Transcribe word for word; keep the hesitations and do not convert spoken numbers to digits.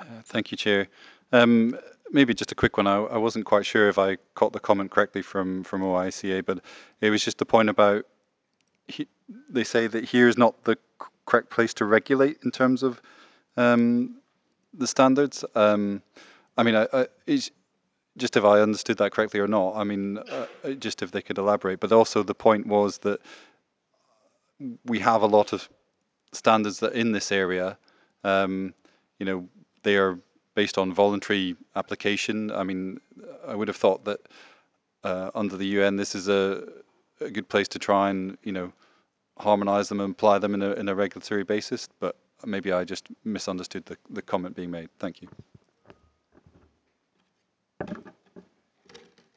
Uh, Thank you, Chair. Um, maybe just a quick one. I, I wasn't quite sure if I caught the comment correctly from from O I C A, but it was just the point about he, they say that here is not the c- correct place to regulate in terms of um, the standards. Um, I mean, I, I, it's just if I understood that correctly or not. I mean, uh, uh, just if they could elaborate. But also the point was that we have a lot of standards that in this area, um, you know, they are based on voluntary application. I mean, I would have thought that uh, under the U N, this is a, a good place to try and, you know, harmonize them and apply them in a, in a regulatory basis. But maybe I just misunderstood the, the comment being made. Thank you.